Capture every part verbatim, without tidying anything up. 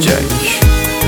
جک.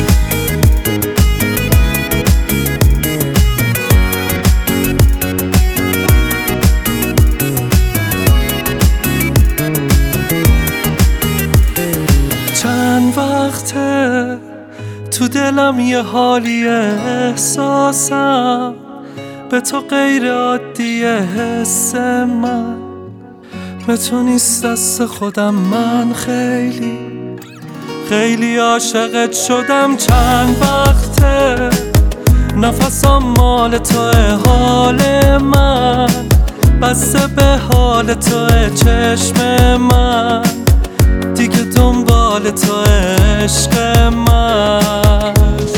چند وقته تو دلم یه حالی احساسم، به تو غیر عادیه حس من، به تو نیست دست خودم. من خیلی خیلی عاشقت شدم. چند وقته نفسم مال توه، حال من بسته به حال توه. چشم من دیگه دنبال توه، عشق من.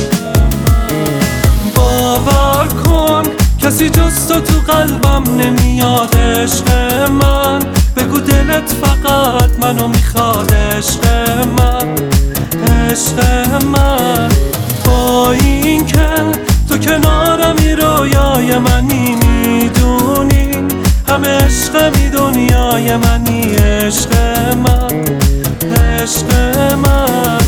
باور کن کسی جز تو تو قلبم نمیاد. عشق من بگو دلت فقط منو میخواد. عشق من، عشق من. با این که تو کنارمی رویای منی، میدونی همه عشقمی دنیای منی. عشق من، عشق من.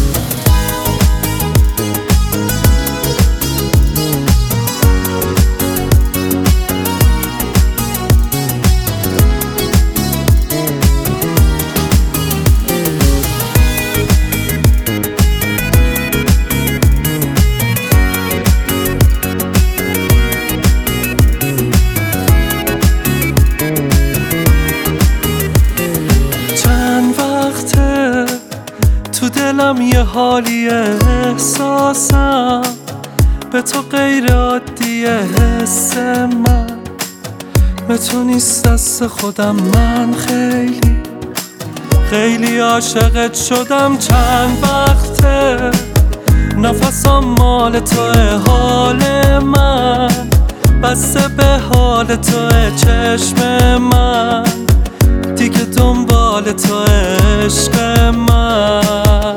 تو دلم یه حالی احساسم، به تو غیر عادیه حس من، به تو نیست دست خودم. من خیلی خیلی عاشقت شدم. چند وقته نفسم مال توه، حال من بسته به حال توه. چشم من دیگه دنبال توه، عشق من.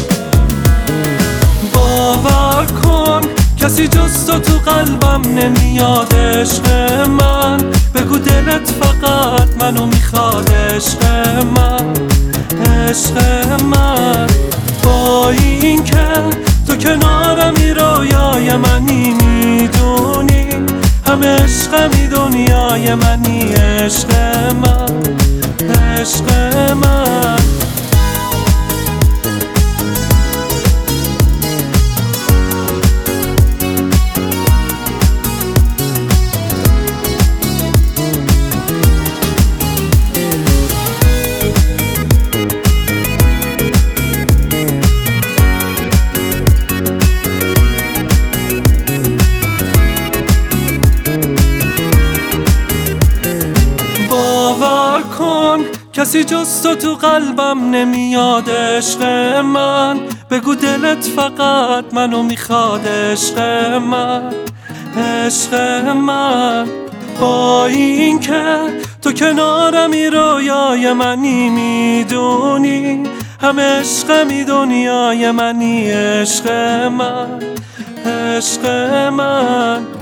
باور کن کسی جز تو تو قلبم نمیاد. عشق من بگو دلت فقط منو میخواد. عشق من، عشق من. با این که تو کنارمی رویای منی، میدونی همه عشقمی دنیای منی. عشق من، عشق من. باور کن کسی جز تو تو قلبم نمیاد. عشق من بگو دلت فقط منو میخواد. عشق من، عشق من. با این که تو کنارمی رویای منی، میدونی همه عشقمی دنیای منی. عشق من، عشق من.